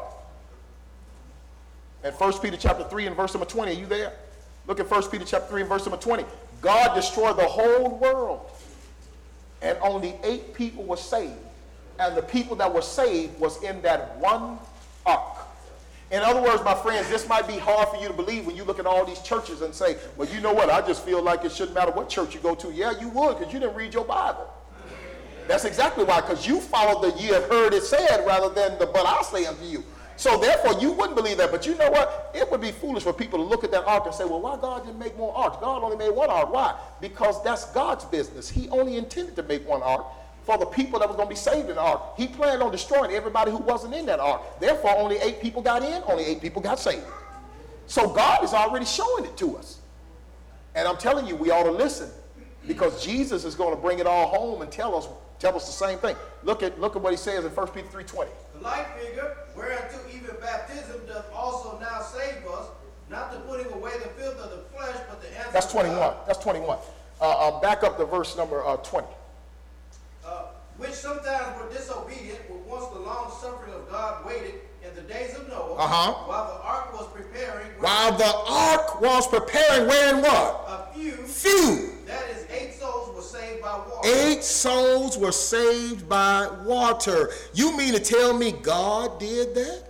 And 1 Peter chapter 3 and verse number 20, are you there? Look at 1 Peter chapter 3 and verse number 20. God destroyed the whole world, and only 8 people were saved. And the people that were saved was in that one ark. In other words, my friends, this might be hard for you to believe when you look at all these churches and say, well, you know what, I just feel like it shouldn't matter what church you go to. Yeah, you would, because you didn't read your Bible. That's exactly why, because you followed the "ye have heard it said" rather than the "but I say unto you." So therefore, you wouldn't believe that. But you know what? It would be foolish for people to look at that ark and say, well, why God didn't make more arks? God only made one ark. Why? Because that's God's business. He only intended to make one ark. for the people that were going to be saved in the ark. He planned on destroying everybody who wasn't in that ark. Therefore, only 8 people got in, only 8 people got saved. So God is already showing it to us. And I'm telling you, we ought to listen, because Jesus is going to bring it all home and tell us the same thing. Look at what he says in 1 Peter 3:20. The like figure, whereunto even baptism doth also now save us, not the putting away the filth of the flesh, but the answer. That's 21. That's 21. Back up to verse number 20. Which sometimes were disobedient, when once the long suffering of God waited in the days of Noah, while the ark was preparing. While the ark was preparing, wherein what? A few. That is, 8 souls were saved by water. 8 souls were saved by water. You mean to tell me God did that?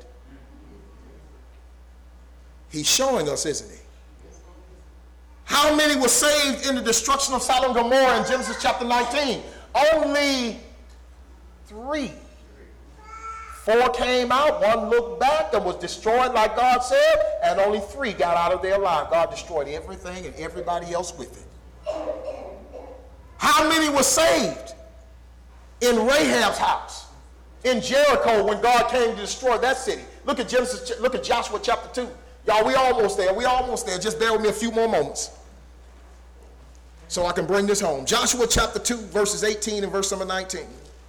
He's showing us, isn't he? How many were saved in the destruction of Sodom and Gomorrah in Genesis chapter 19? Only 3. 4 came out, 1 looked back and was destroyed like God said, and only 3 got out of there alive. God destroyed everything and everybody else with it. How many were saved in Rahab's house, in Jericho, when God came to destroy that city? Look at Joshua chapter 2. Y'all, we almost there. Just bear with me a few more moments so I can bring this home. Joshua chapter 2, verses 18 and verse number 19.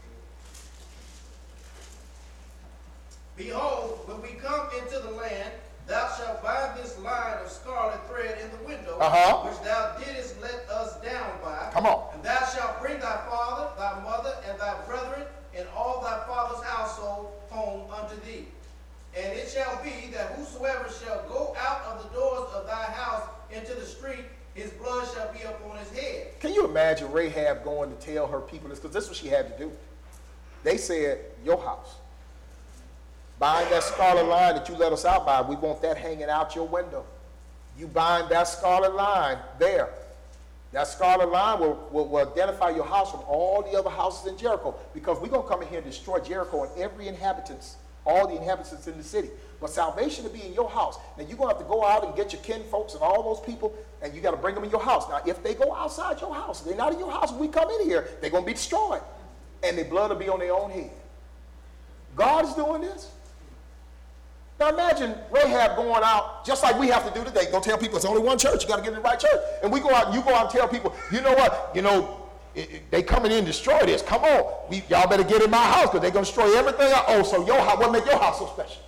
Behold, when we come into the land, thou shalt bind this line of scarlet thread in the window, which thou didst let us down by. Come on. And thou shalt bring thy father, thy mother, and thy brethren, and all thy father's household home unto thee. And it shall be that whosoever shall go out of the doors of thy house into the street, his blood shall be upon his head. Can you imagine Rahab going to tell her people this? Because this is what she had to do. They said, your house. Bind that scarlet line that you let us out by. We want that hanging out your window. You bind that scarlet line there. That scarlet line will identify your house from all the other houses in Jericho, because we're going to come in here and destroy Jericho and every inhabitant, all the inhabitants in the city. But salvation will be in your house. Now you're going to have to go out and get your kin folks and all those people, and you got to bring them in your house. Now if they go outside your house, they're not in your house, when we come in here, they're going to be destroyed. And their blood will be on their own head. God is doing this. Now imagine Rahab going out, just like we have to do today. Go tell people it's only one church. You got to get in the right church. And we go out, and you go out and tell people, you know what? You know, they coming in and destroy this. Come on. Y'all better get in my house, because they're going to destroy everything. Oh, so your house, what make your house so special?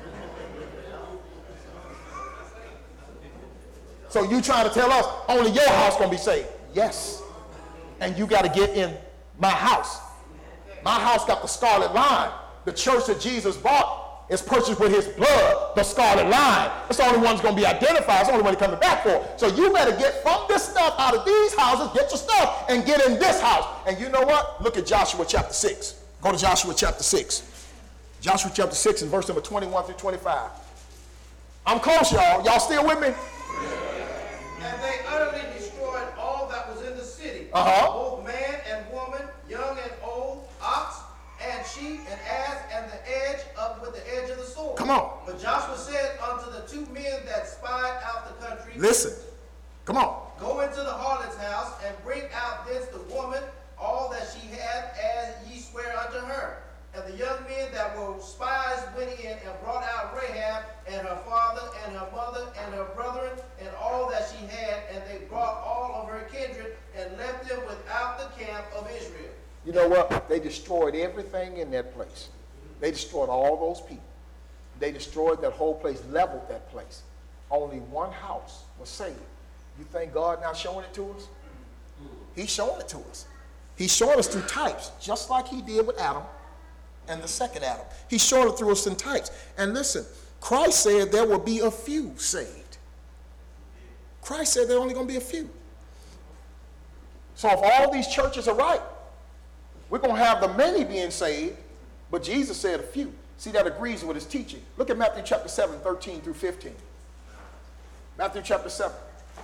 So you trying to tell us only your house going to be saved? Yes. And you got to get in my house. My house got the scarlet line. The church that Jesus bought is purchased with his blood, the scarlet line. It's the only one that's going to be identified. It's the only one he's coming back for. So you better get from this stuff out of these houses, get your stuff, and get in this house. And you know what? Look at Joshua chapter 6. Go to Joshua chapter 6. Joshua chapter 6 and verse number 21 through 25. I'm close, y'all. Y'all still with me? And they utterly destroyed all that was in the city, both man and woman, young and old, ox and sheep and ass, and the edge up with the edge of the sword. Come on. But Joshua said unto the 2 men that spied out the country, listen. Come on. Go into the harlot's house and bring out thence the woman, all that she had, as ye swear unto her. And the young men that were spies went in and brought out Rahab and her father and her mother and her brethren and all that she had, and they brought all of her kindred and left them without the camp of Israel. You know what? They destroyed everything in that place. They destroyed all those people. They destroyed that whole place, leveled that place. Only one house was saved. You think God now showing it to us? He's showing it to us. He's showing us through types, just like he did with Adam and the second Adam. He's showing it through us in types. And listen, Christ said there will be a few saved. Christ said there are only going to be a few. So if all these churches are right, we're going to have the many being saved, but Jesus said a few. See, that agrees with his teaching. Look at Matthew chapter 7, 13 through 15. Matthew chapter 7.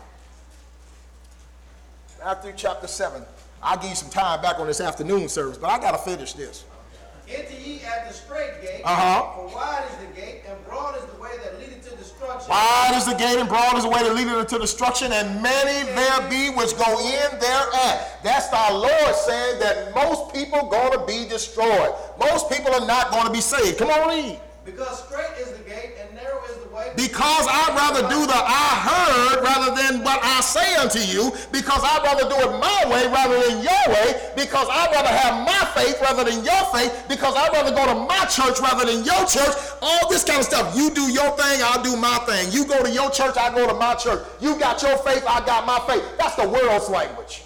Matthew chapter 7. I'll give you some time back on this afternoon service, but I got to finish this. Enter ye at the straight gate, for wide is the gate, and broad is the way that leadeth to destruction. Wide is the gate and broad is the way that leadeth unto destruction, and many there be which go in thereat. That's our Lord saying that most people going to be destroyed. Most people are not going to be saved. Come on, read. Because straight is the gate and narrow is the way. Because I'd rather do the I heard rather than what I say unto you. Because I'd rather do it my way rather than your way. Because I'd rather have my faith rather than your faith. Because I'd rather go to my church rather than your church. All this kind of stuff. You do your thing, I'll do my thing. You go to your church, I go to my church. You got your faith, I got my faith. That's the world's language.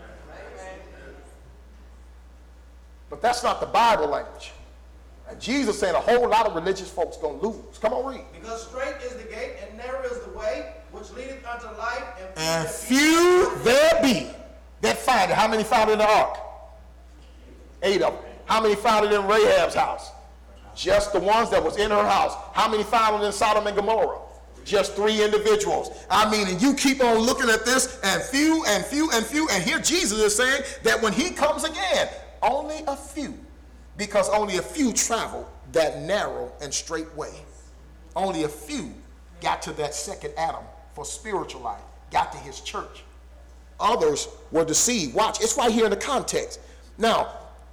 But that's not the Bible language. And Jesus saying a whole lot of religious folks going to lose. Come on, read. Because straight is the gate and narrow is the way which leadeth unto life, and few there be that find it. How many found it in the ark? 8 of them. How many found it in Rahab's house? Just the ones that was in her house. How many found it in Sodom and Gomorrah? Just 3 individuals. I mean, and you keep on looking at this, and few, and few, and few. And here Jesus is saying that when he comes again, only a few. Because only a few traveled that narrow and straight way. Only a few got to that second Adam for spiritual life, got to his church. Others were deceived. Watch, it's right here in the context. Now,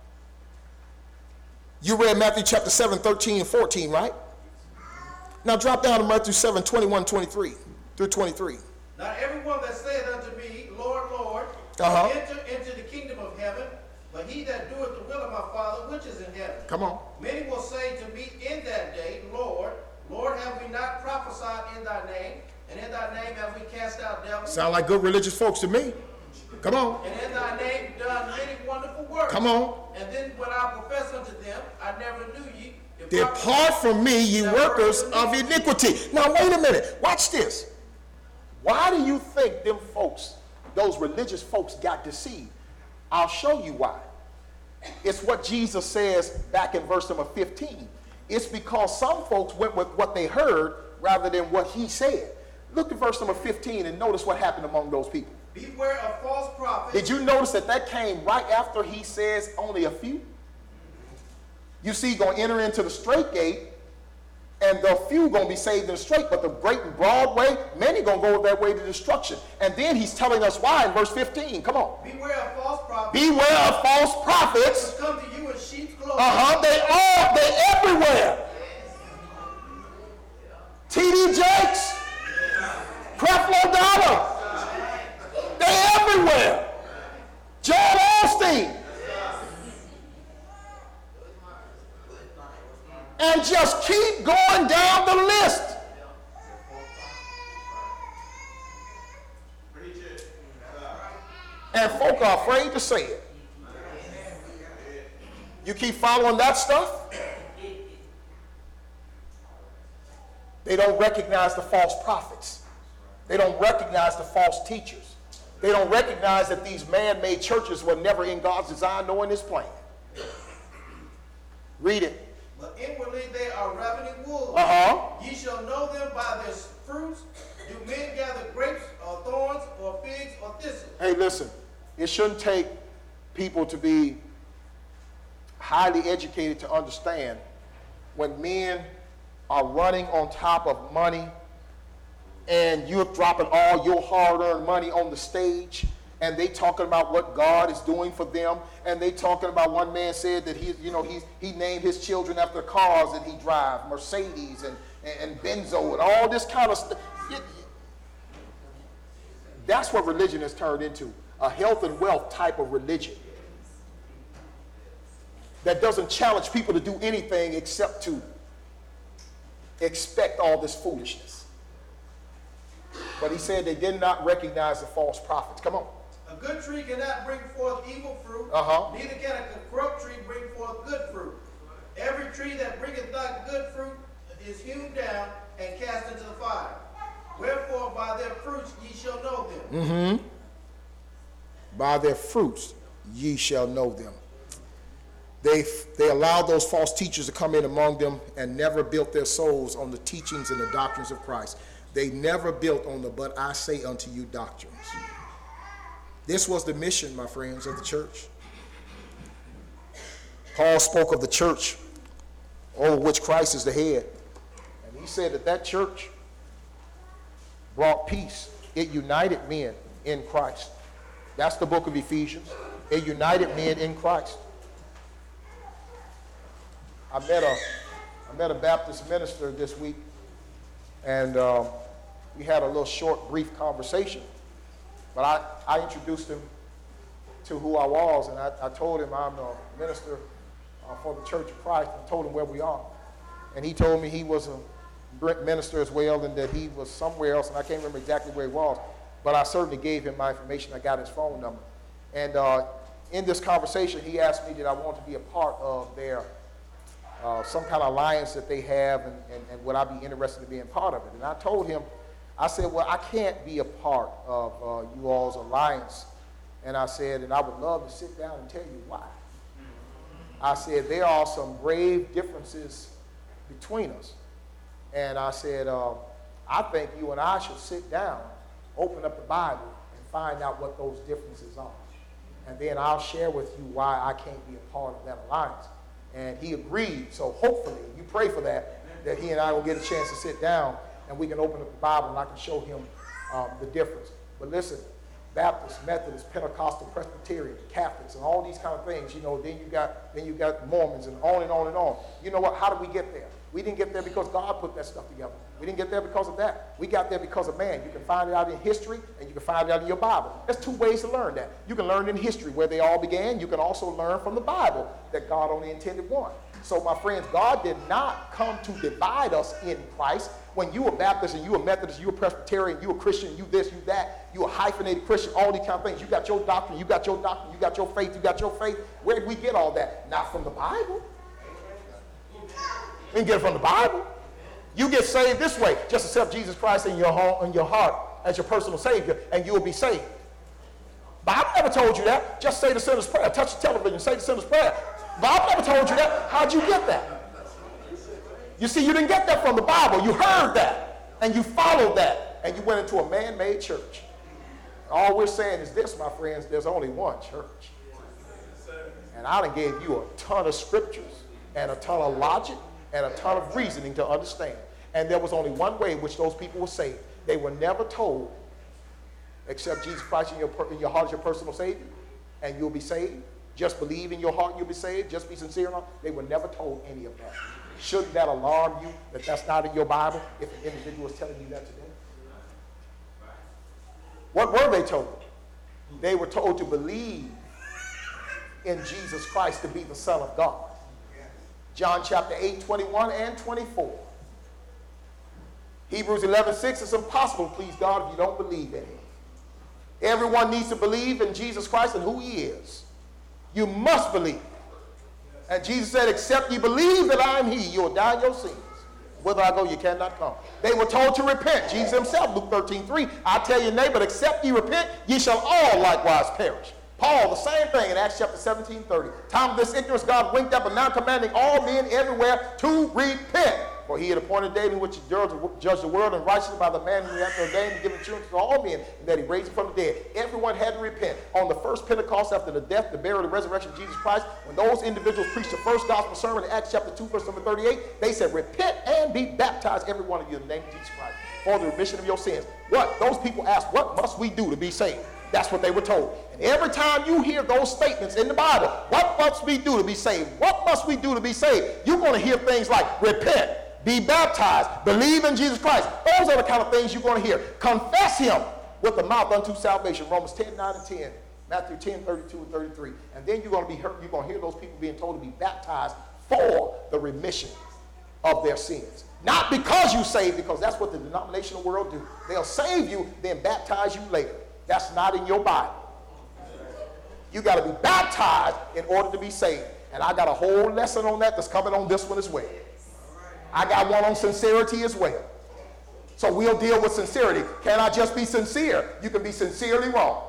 you read Matthew chapter 7, 13 and 14, right? Now drop down to Matthew 7, 21, 23 through 23. Not everyone that saith unto me, Lord, Lord, enter into the kingdom of heaven, but he that doeth the will of my Father which is in heaven. Come on. Many will say to me in that day, Lord, Lord, have we not prophesied in thy name? And in thy name have we cast out devils? Sound like good religious folks to me. Come on. And in thy name done many wonderful works. Come on. And then when I profess unto them, I never knew ye. Depart from me, ye workers of iniquity. Now wait a minute. Watch this. Why do you think them folks, those religious folks, got deceived? I'll show you why. It's what Jesus says back in verse number 15. It's because some folks went with what they heard rather than what he said. Look at verse number 15 and notice what happened among those people. Beware of false prophets. Did you notice that came right after he says only a few? You see, going to enter into the straight gate, and the few going to be saved in the straight, but the great and broad way, many going to go that way to destruction. And then he's telling us why in verse 15. Come on. Beware of false prophets. Beware of false prophets. Which come to you in sheep's clothing. They everywhere. T.D. Jakes, Creflo Dollar, they everywhere. Joel Osteen. And just keep going down the list. And folk are afraid to say it. You keep following that stuff, they don't recognize the false prophets. They don't recognize the false teachers. They don't recognize that these man-made churches were never in God's design nor in his plan. Read it. But inwardly they are ravening wolves. Ye shall know them by their fruits. Do men gather grapes or thorns or figs or thistles? Hey, listen. It shouldn't take people to be highly educated to understand when men are running on top of money and you're dropping all your hard-earned money on the stage, and they talking about what God is doing for them, and they talking about, one man said that he named his children after cars that he drives, Mercedes and Benzo and all this kind of stuff. That's what religion has turned into, a health and wealth type of religion that doesn't challenge people to do anything except to expect all this foolishness. But he said they did not recognize the false prophets. Come on. A good tree cannot bring forth evil fruit, neither can a corrupt tree bring forth good fruit. Every tree that bringeth not good fruit is hewn down and cast into the fire. Wherefore by their fruits ye shall know them. By their fruits ye shall know them. They allowed those false teachers to come in among them and never built their souls on the teachings and the doctrines of Christ. They never built on the "but I say unto you" doctrines. This was the mission, my friends, of the church. Paul spoke of the church over which Christ is the head. And he said that church brought peace. It united men in Christ. That's the book of Ephesians. It united men in Christ. I met a Baptist minister this week, and we had a little short, brief conversation. But I introduced him to who I was, and I told him I'm a minister for the Church of Christ, and told him where we are. And he told me he was a minister as well, and that he was somewhere else, and I can't remember exactly where he was, but I certainly gave him my information. I got his phone number. And in this conversation, he asked me did I want to be a part of their some kind of alliance that they have, and would I be interested in being part of it? And I told him, I said, well, I can't be a part of you all's alliance. And I said, and I would love to sit down and tell you why. I said, there are some grave differences between us. And I said, I think you and I should sit down, open up the Bible, and find out what those differences are. And then I'll share with you why I can't be a part of that alliance. And he agreed. So hopefully, you pray for that he and I will get a chance to sit down and we can open up the Bible and I can show him the difference. But listen, Baptist, Methodist, Pentecostal, Presbyterian, Catholics, and all these kind of things, then you got Mormons and on and on and on. You know what? How did we get there? We didn't get there because God put that stuff together. We didn't get there because of that. We got there because of man. You can find it out in history, and you can find it out in your Bible. There's two ways to learn that. You can learn in history where they all began. You can also learn from the Bible that God only intended one. So, my friends, God did not come to divide us in Christ. When you were Baptist and you were Methodist, you were Presbyterian, you were Christian, you this, you that, you were hyphenated Christian, all these kind of things. You got your doctrine, you got your doctrine, you got your faith, you got your faith. Where did we get all that? Not from the Bible. We didn't get it from the Bible. You get saved this way. Just accept Jesus Christ in your heart as your personal Savior, and you will be saved. Bible never told you that. Just say the sinner's prayer. Touch the television, say the sinner's prayer. Bible never told you that. How'd you get that? You see, you didn't get that from the Bible. You heard that, and you followed that, and you went into a man-made church. All we're saying is this, my friends, there's only one church. And I done gave you a ton of scriptures and a ton of logic and a ton of reasoning to understand. And there was only one way in which those people were saved. They were never told, accept Jesus Christ in your heart as your personal Savior, and you'll be saved. Just believe in your heart, you'll be saved. Just be sincere enough. They were never told any of that. Shouldn't that alarm you that that's not in your Bible if an individual is telling you that today? What were they told? They were told to believe in Jesus Christ to be the Son of God. John chapter 8, 21 and 24. Hebrews 11:6, it's impossible to please God if you don't believe in him. Everyone needs to believe in Jesus Christ and who he is. You must believe. And Jesus said, except you believe that I am he, you will die in your sins. Whither I go, you cannot come. They were told to repent. Jesus himself, Luke 13:3, I tell your neighbor, except ye repent, ye shall all likewise perish. Paul, the same thing in Acts chapter 17:30. Time of this ignorance God winked up and now commanding all men everywhere to repent. For he had appointed David which judge the world in righteousness by the man who had ordained to give insurance to all men, and that he raised him from the dead. Everyone had to repent. On the first Pentecost after the death, the burial, and resurrection of Jesus Christ, when those individuals preached the first gospel sermon in Acts chapter 2, verse number 38, they said, repent and be baptized, every one of you, in the name of Jesus Christ, for the remission of your sins. What? Those people asked, what must we do to be saved? That's what they were told. And every time you hear those statements in the Bible, what must we do to be saved? What must we do to be saved? You're going to hear things like repent, be baptized, believe in Jesus Christ. Those are the kind of things you're going to hear. Confess him with the mouth unto salvation. Romans 10, 9 and 10. Matthew 10, 32 and 33. And then you're going to hear those people being told to be baptized for the remission of their sins. Not because you saved, because that's what the denominational world do. They'll save you, then baptize you later. That's not in your Bible. You got to be baptized in order to be saved. And I got a whole lesson on that that's coming on this one as well. I got one on sincerity as well. So we'll deal with sincerity. Can I just be sincere? You can be sincerely wrong.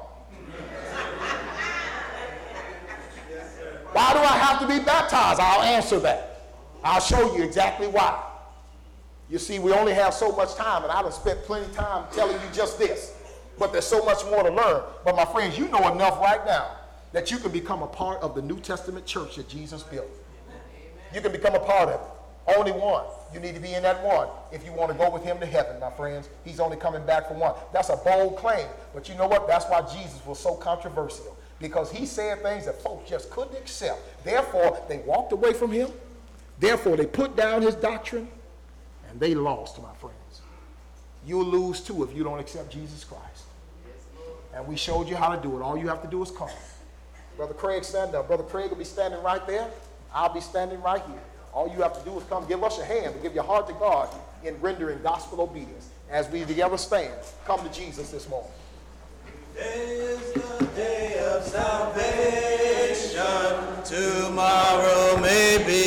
Why do I have to be baptized? I'll answer that. I'll show you exactly why. You see, we only have so much time, and I've spent plenty of time telling you just this. But there's so much more to learn. But my friends, you know enough right now that you can become a part of the New Testament church that Jesus built. You can become a part of it. Only one. You need to be in that one if you want to go with him to heaven, my friends. He's only coming back for one. That's a bold claim. But you know what? That's why Jesus was so controversial. Because he said things that folks just couldn't accept. Therefore, they walked away from him. Therefore, they put down his doctrine. And they lost, my friends. You'll lose too if you don't accept Jesus Christ. And we showed you how to do it. All you have to do is come. Brother Craig, stand up. Brother Craig will be standing right there. I'll be standing right here. All you have to do is come give us your hand, give your heart to God in rendering gospel obedience. As we together stand, come to Jesus this morning. Today is the day of salvation. Tomorrow may be